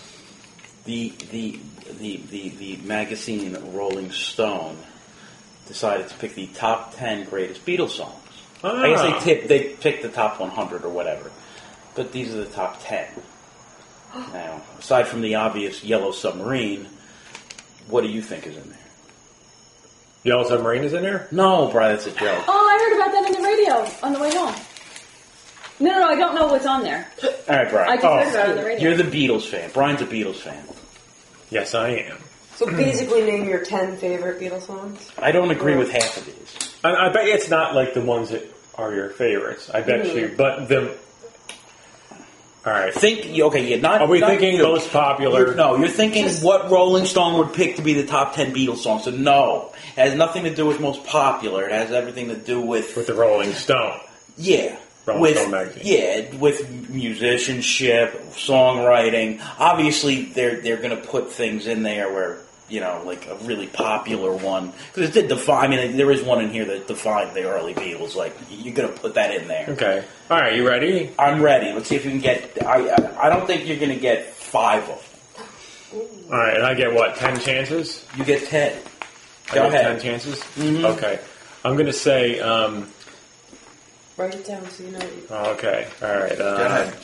E: The magazine Rolling Stone decided to pick the top 10 greatest Beatles songs. I guess they picked the top 100 or whatever, but these are the top 10. Now, aside from the obvious Yellow Submarine, what do you think is in there?
D: Yellow Submarine is in there?
E: No, Brian, that's a joke.
C: Oh, I heard about that on the radio on the way home. No, I don't know what's on there.
E: All right, Brian.
C: I just heard about it on the radio.
E: You're the Beatles fan. Brian's a Beatles fan.
D: Yes, I am.
F: So basically, name your 10 favorite Beatles songs.
E: I don't agree with half of these.
D: I bet you it's not like the ones that are your favorites. I bet you. But the... All right.
E: Are
D: we thinking most popular?
E: You're thinking what Rolling Stone would pick to be the top 10 Beatles songs. So no, it has nothing to do with most popular. It has everything to do with
D: the Rolling Stone.
E: Yeah,
D: Rolling Stone magazine.
E: Yeah, with musicianship, songwriting. Obviously, they're going to put things in there where like a really popular one because it did define. I mean, there is one in here that defined the early Beatles. Like you're going to put that in there.
D: Okay. All right. You ready?
E: I'm ready. Let's see if you can get. I don't think you're going to get 5 of them.
D: All right. And I get what? 10 chances?
E: You get 10.
D: I
E: Go
D: get
E: ahead.
D: 10 chances.
E: Mm-hmm.
D: Okay. I'm going to say.
F: Write it down so you know.
D: Okay. All right.
E: Go ahead.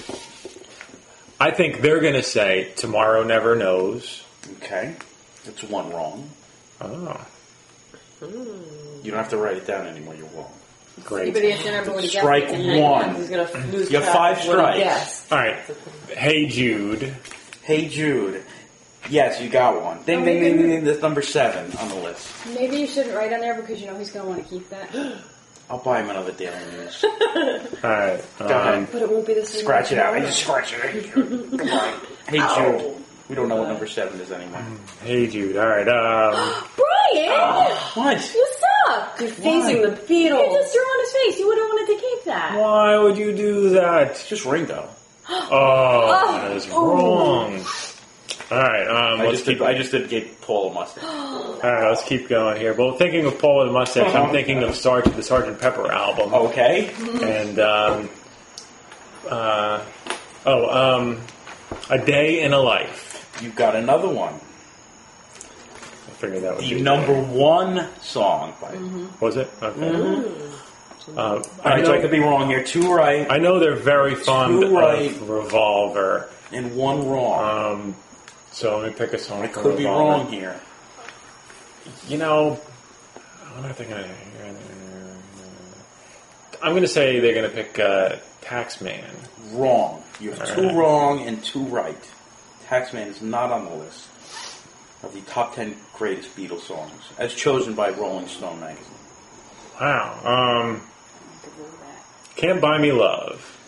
D: I think they're going to say "Tomorrow Never Knows."
E: Okay. That's one wrong.
D: Oh.
E: You don't have to write it down anymore. You're wrong.
D: Great.
C: But he has to remember what he gets.
E: Strike one.
F: He's going to lose
E: You have 5 strikes.
D: All right. Hey Jude.
E: Hey Jude. Yes, you got one. Ding, ding, ding, ding, ding. That's number 7 on the list.
C: Maybe you shouldn't write on there because you know he's going to want to keep that.
E: I'll buy him another Daily News.
D: All right.
E: Go ahead.
F: But it won't be the same.
E: Scratch it out. I just scratch it. Come on. Hey Jude. We don't know what number 7 is anymore.
D: Hey Jude. All right.
C: Brian!
E: What?
C: You suck!
F: You're facing the Beatles.
C: You just threw on his face. You would have wanted to keep that.
D: Why would you do that?
E: It's just Ringo.
D: Oh, that is wrong. All right.
E: I just did get Paul a mustache.
D: All right, let's keep going here. Well, thinking of Paul and the Mustache, I'm thinking of the Sgt. Pepper album.
E: Okay.
D: And A Day in a Life.
E: You've got another one.
D: I figured that was
E: The number 1 song.
D: Was it? Okay.
E: Mm-hmm. All right, so I could be wrong here. 2 right.
D: I know they're very fond
E: 2 right.
D: of Revolver.
E: And 1 wrong.
D: So let me pick a song.
E: I
D: from
E: could be
D: Revolver.
E: wrong here.
D: What am I thinking? I'm going to say they're going to pick Taxman.
E: Wrong. You have 2 wrong and 2 right. Taxman is not on the list of the top 10 greatest Beatles songs, as chosen by Rolling Stone magazine.
D: Wow. Can't Buy Me Love.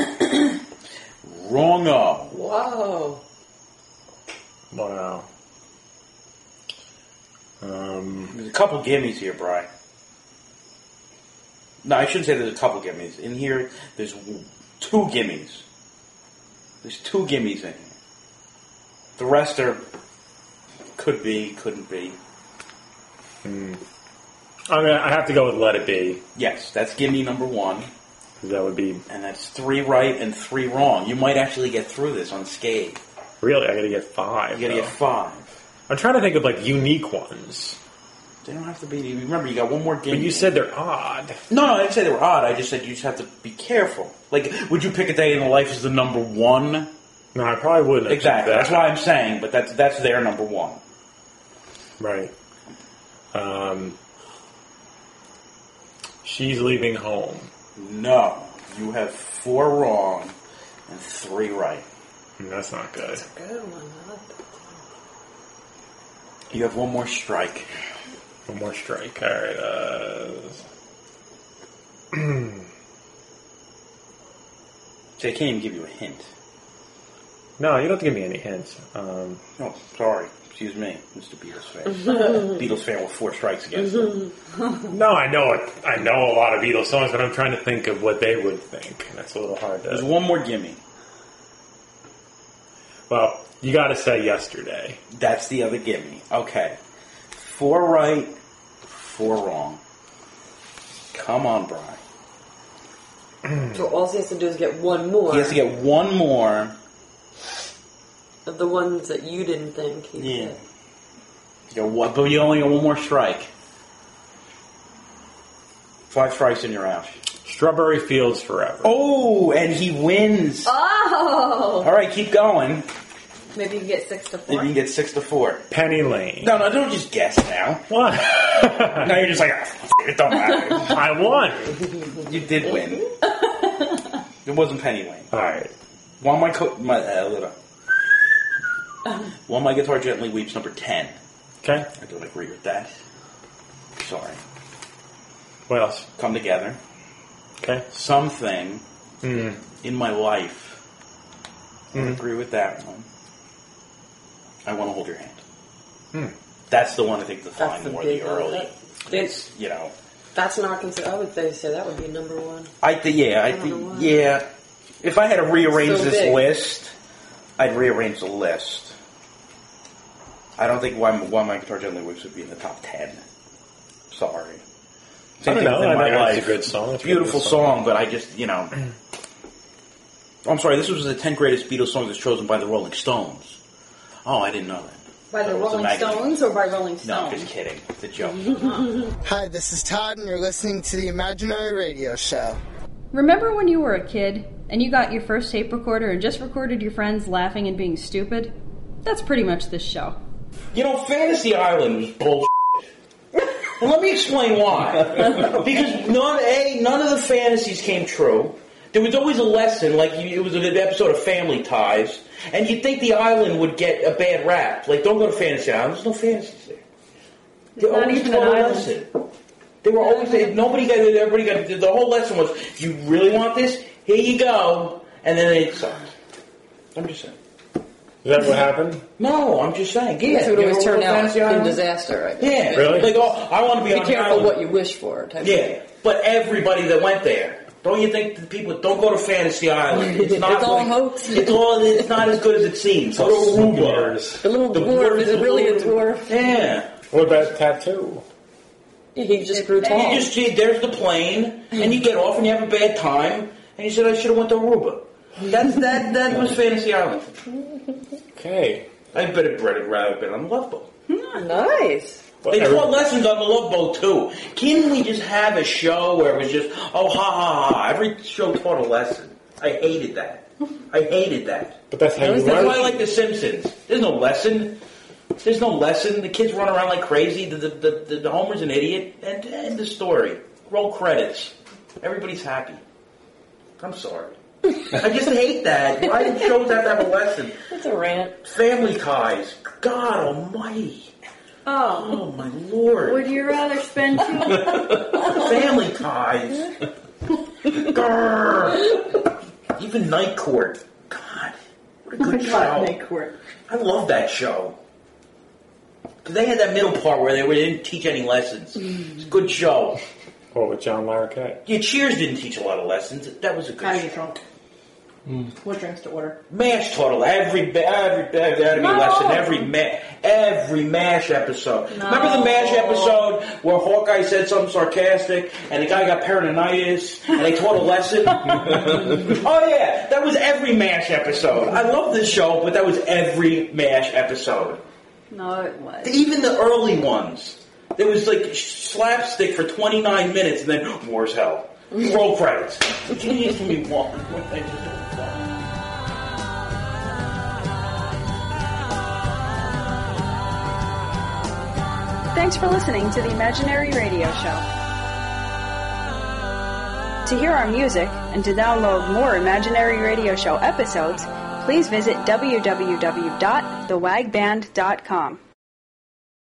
E: Wrong-o.
F: Whoa.
D: Wow.
E: There's a couple gimmies here, Brian. No, I shouldn't say there's a couple gimmies. In here, there's 2 gimmies. There's 2 gimmies in here. The rest are could be, couldn't be.
D: I have to go with Let It Be.
E: Yes, that's gimme number 1.
D: That would be...
E: And that's 3 right and 3 wrong. You might actually get through this unscathed.
D: Really? I gotta get 5.
E: You gotta get 5.
D: I'm trying to think of, unique ones.
E: They don't have to be... Remember, you got one more gimme.
D: But you said they're odd.
E: No, I didn't say they were odd. I just said you just have to be careful. Like, would you pick A Day in the Life as the number 1?
D: No, I probably wouldn't.
E: Exactly. That's why I'm saying, but that's their number 1.
D: Right. She's Leaving Home.
E: No. You have 4 wrong and 3 right.
D: That's not good.
F: That's a good one. I like that.
E: You have 1 more strike.
D: One more strike. All right.
E: See, I can't even give you a hint.
D: No, you don't have to give me any hints.
E: Oh, sorry. Excuse me, Mr. Beatles fan. Beatles fan with 4 strikes against him.
D: No, I know it. I know a lot of Beatles songs, but I'm trying to think of what they would think. That's a little hard to...
E: There's 1 more gimme.
D: Well, You got to say yesterday.
J: That's the other gimme. Okay. 4 right, 4 wrong. Come on, Brian.
F: So all he has to do is get one more.
J: He has to get one more.
F: Of the ones that you didn't think he did.
J: But you only get one more strike. 5 strikes and you're out.
D: Strawberry Fields Forever.
J: Oh, and he wins.
G: Oh!
J: All right, keep going.
G: Maybe you can get 6 to 4.
J: Maybe you can get 6 to 4.
D: Penny Lane.
J: No, don't just guess now.
D: What?
J: Now you're just like, it don't matter.
D: I won.
J: You did win. It wasn't Penny Lane.
D: All right.
J: While my guitar gently weeps, number 10.
D: Okay.
J: I don't agree with that. Sorry.
D: What else?
J: Come Together.
D: Okay.
J: Something in my life. I don't agree with that one. I Want to Hold Your Hand. That's the one I think defined more the early.
F: It's,
J: you know.
F: That's not considered. I would say that would be number 1.
J: I think. If I had to rearrange this list, I'd rearrange the list. I don't think Why My Guitar Gently Weeps would be in the top 10. Sorry.
D: I don't know. I think it's a good song.
J: It's a beautiful song, but I just, I'm sorry, this was the 10 greatest Beatles songs as chosen by the Rolling Stones. Oh, I didn't know that.
G: By the Rolling Stones or by Rolling Stones?
J: No, I'm just kidding. It's a joke.
K: Hi, this is Todd, and you're listening to the Imaginary Radio Show.
C: Remember when you were a kid and you got your first tape recorder and just recorded your friends laughing and being stupid? That's pretty much this show.
E: Fantasy Island was bullshit. And let me explain why. Because none of the fantasies came true. There was always a lesson, like it was an episode of Family Ties, and you'd think the island would get a bad rap. Like, don't go to Fantasy Island. There's no fantasies there. They always taught a lesson. They were always, everybody got, the whole lesson was, if you really want this, here you go. And then it sucked. I'm just saying.
D: Is that what happened?
E: No, I'm just saying. Yeah,
F: it would always turn out in disaster, right?
E: Yeah.
D: Really?
E: Like, I want to be on the
F: careful
E: island.
F: what you wish for.
E: Yeah, but everybody that went there, don't you think that people don't go to Fantasy Island? It's not
F: It's all hoax.
E: It's not as good as it seems. Go to Aruba.
F: The little dwarf is really a dwarf.
E: Yeah.
D: What about Tattoo?
F: He just grew tall.
E: You just see, there's the plane, and you get off and you have a bad time, and you said, I should have went to Aruba. That was Fantasy Island.
D: Okay.
E: I bet it rather been on the Love Boat.
F: Nice.
E: They taught lessons on the Love Boat, too. Can't we just have a show where it was just, oh, ha, ha, ha. Every show taught a lesson. I hated that.
D: But that's how you
E: That's
D: learn.
E: why I like The Simpsons. There's no lesson. The kids run around like crazy. The Homer's an idiot. And end the story. Roll credits. Everybody's happy. I'm sorry. I just hate that. Why do shows have to have a lesson?
F: That's a rant.
E: Family Ties. God almighty. Oh my Lord.
G: Would you rather spend 2?
E: Family Ties. Grr. Even Night Court. God. What a good show.
H: Night Court.
E: I love that show. Because they had that middle part where they didn't teach any lessons. It's a good show.
D: What, with John Larroquette?
E: Yeah, Cheers didn't teach a lot of lessons. That was a good
H: How do
E: show.
H: you drunk? What drinks to order?
E: MASH taught every MASH episode.
H: No.
E: Remember the MASH episode where Hawkeye said something sarcastic and the guy got peritonitis and they taught a lesson? Oh yeah, that was every MASH episode. I love this show, but that was every MASH episode.
G: No, it was.
E: Even the early ones. There was like slapstick for 29 minutes and then war's hell. Roll credits. Can you give me one?
C: Thanks for listening to the Imaginary Radio Show. To hear our music and to download more Imaginary Radio Show episodes, please visit www.thewagband.com.